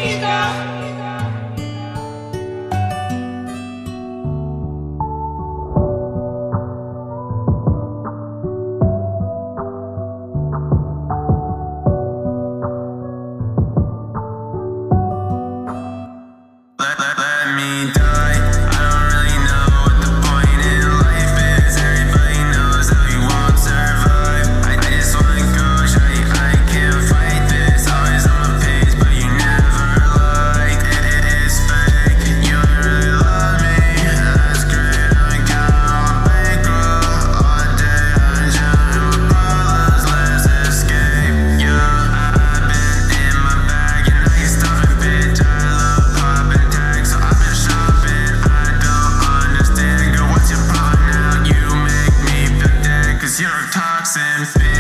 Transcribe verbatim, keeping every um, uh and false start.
Let, let, let me die. I don't really know what the point in life is. Everybody knows that we won't survive. I, I just wanna go show you I can't fight this. Always on my page, but you never like it. It is fake. You don't really love me. That's great. I'm counting on my bankroll all day. I'm drowning with problems. Let's escape. Yeah, I, I've been in my bag and I can stop it, bitch. I love popping tags, so I've been shopping. I don't understand, girl, what's your problem now? You make me feel dead, cause you're a toxin, bitch.